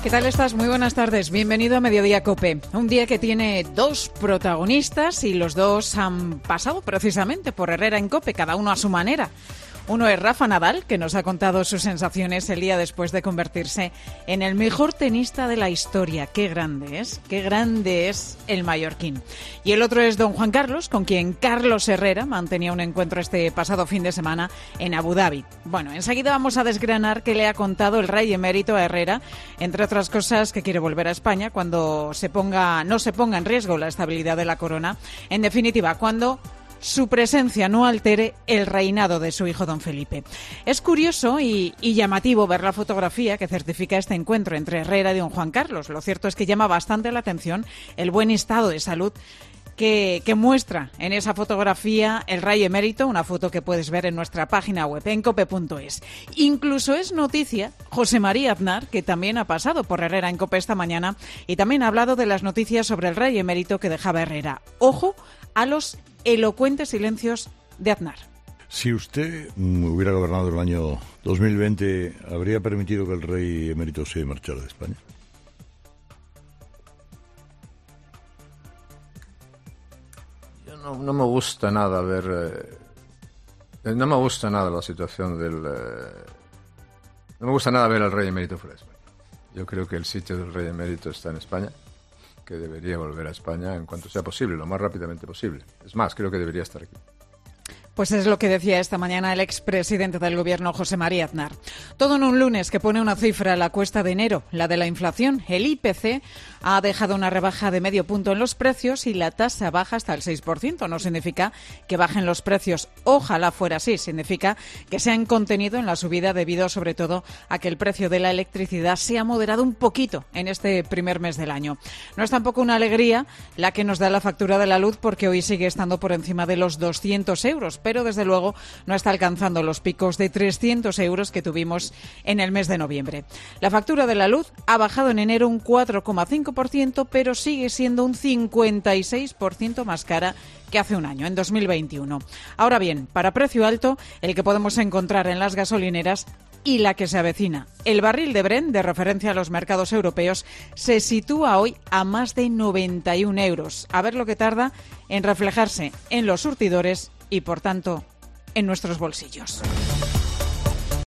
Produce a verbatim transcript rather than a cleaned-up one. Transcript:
¿Qué tal estás? Muy buenas tardes. Bienvenido a Mediodía COPE. Un día que tiene dos protagonistas y los dos han pasado precisamente por Herrera en COPE, cada uno a su manera. Uno es Rafa Nadal, que nos ha contado sus sensaciones el día después de convertirse en el mejor tenista de la historia. ¡Qué grande es! ¡Qué grande es el mallorquín! Y el otro es don Juan Carlos, con quien Carlos Herrera mantenía un encuentro este pasado fin de semana en Abu Dhabi. Bueno, enseguida vamos a desgranar qué le ha contado el rey emérito a Herrera, entre otras cosas que quiere volver a España cuando se ponga, no se ponga en riesgo la estabilidad de la corona. En definitiva, cuando su presencia no altere el reinado de su hijo don Felipe. Es curioso y, y llamativo ver la fotografía que certifica este encuentro entre Herrera y don Juan Carlos. Lo cierto es que llama bastante la atención el buen estado de salud que, que muestra en esa fotografía el rey emérito, una foto que puedes ver en nuestra página web, en cope punto es. Incluso es noticia José María Aznar, que también ha pasado por Herrera en COPE esta mañana y también ha hablado de las noticias sobre el rey emérito que dejaba Herrera. Ojo a los elocuentes silencios de Aznar. Si usted hubiera gobernado el año dos mil veinte, ¿habría permitido que el rey emérito se marchara de España? Yo no, no me gusta nada ver... Eh, no me gusta nada la situación del... Eh, no me gusta nada ver al rey emérito fuera de España. Yo creo que el sitio del rey emérito está en España, que debería volver a España en cuanto sea posible, lo más rápidamente posible. Es más, creo que debería estar aquí. Pues es lo que decía esta mañana el expresidente del Gobierno, José María Aznar. Todo en un lunes que pone una cifra a la cuesta de enero, la de la inflación. El I P C ha dejado una rebaja de medio punto en los precios y la tasa baja hasta el seis por ciento. No significa que bajen los precios. Ojalá fuera así. Significa que se han contenido en la subida debido sobre todo a que el precio de la electricidad se ha moderado un poquito en este primer mes del año. No es tampoco una alegría la que nos da la factura de la luz porque hoy sigue estando por encima de los doscientos euros. Pero desde luego no está alcanzando los picos de trescientos euros que tuvimos en el mes de noviembre. La factura de la luz ha bajado en enero un cuatro coma cinco por ciento, pero sigue siendo un cincuenta y seis por ciento más cara que hace un año, en dos mil veintiuno. Ahora bien, para precio alto, el que podemos encontrar en las gasolineras y la que se avecina. El barril de Brent, de referencia a los mercados europeos, se sitúa hoy a más de noventa y un euros. A ver lo que tarda en reflejarse en los surtidores y, por tanto, en nuestros bolsillos.